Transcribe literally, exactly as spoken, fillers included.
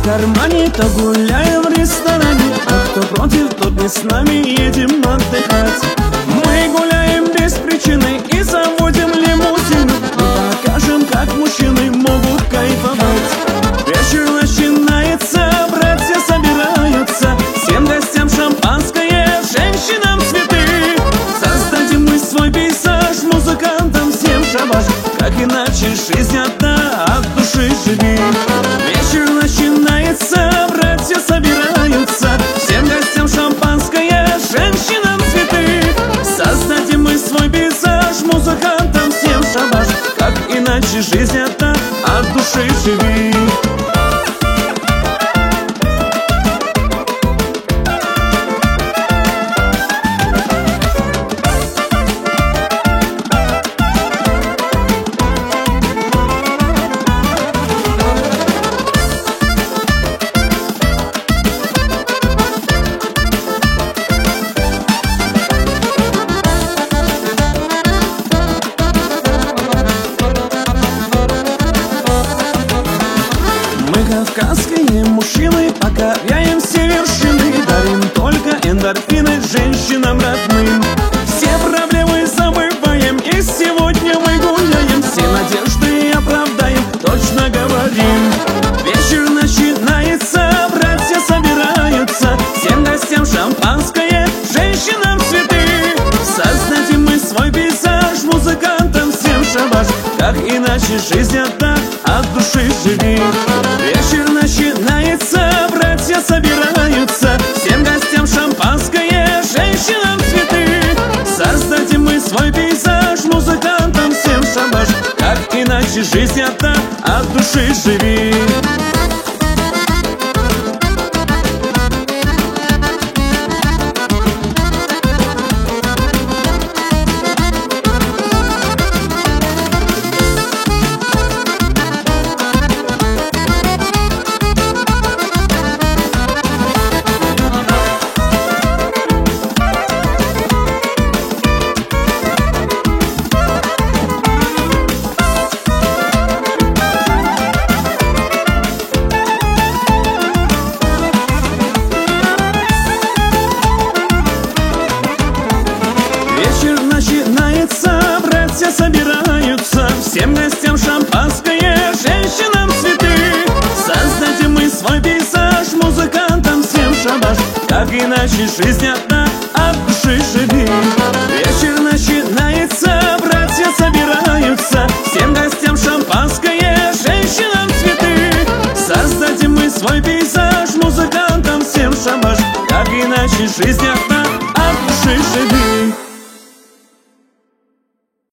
кармане, то гуляем в ресторане, а кто против, тот не с нами, едем отдыхать. Мы гуляем без причины и заводим лимузин. Мы покажем, как мужчины могут кайфовать. Вечер начинается, братья собираются, всем гостям шампанское, женщинам цветы. Создадим мы свой пейзаж, музыкантам всем шабаш. Как иначе жизнь одна, от души живи. Вечер начинается, братья собираются, всем гостям шампанское, женщинам цветы. Создадим мы свой пейзаж, музыкантам всем шабаш. Как иначе жизнь одна, от души живи. Кавказские мужчины, покоряем все вершины, дарим только эндорфины женщинам родным. Все проблемы забываем, и сегодня мы гуляем, все надежды оправдаем, точно говорим. Вечер начинается, братья собираются, всем гостям шампанское, женщинам цветы. Создадим мы свой пейзаж, музыкантам всем шабаш. Как иначе жизнь одна, от души живи. Вечер начинается, братья собираются, всем гостям шампанское, женщинам цветы. Создадим мы свой пейзаж, музыкантам всем шабаш. Как иначе жизнь одна, от души живи. Вечер начинается, братья собираются, всем гостям шампанское, женщинам цветы. Создадим мы свой пейзаж, музыкантам всем шабаш. Как иначе жизнь одна, от души живи. Вечер начинается, братья собираются, всем гостям шампанское, женщинам цветы. Создадим мы свой пейзаж, музыкантам всем шабаш. Как иначе жизнь одна,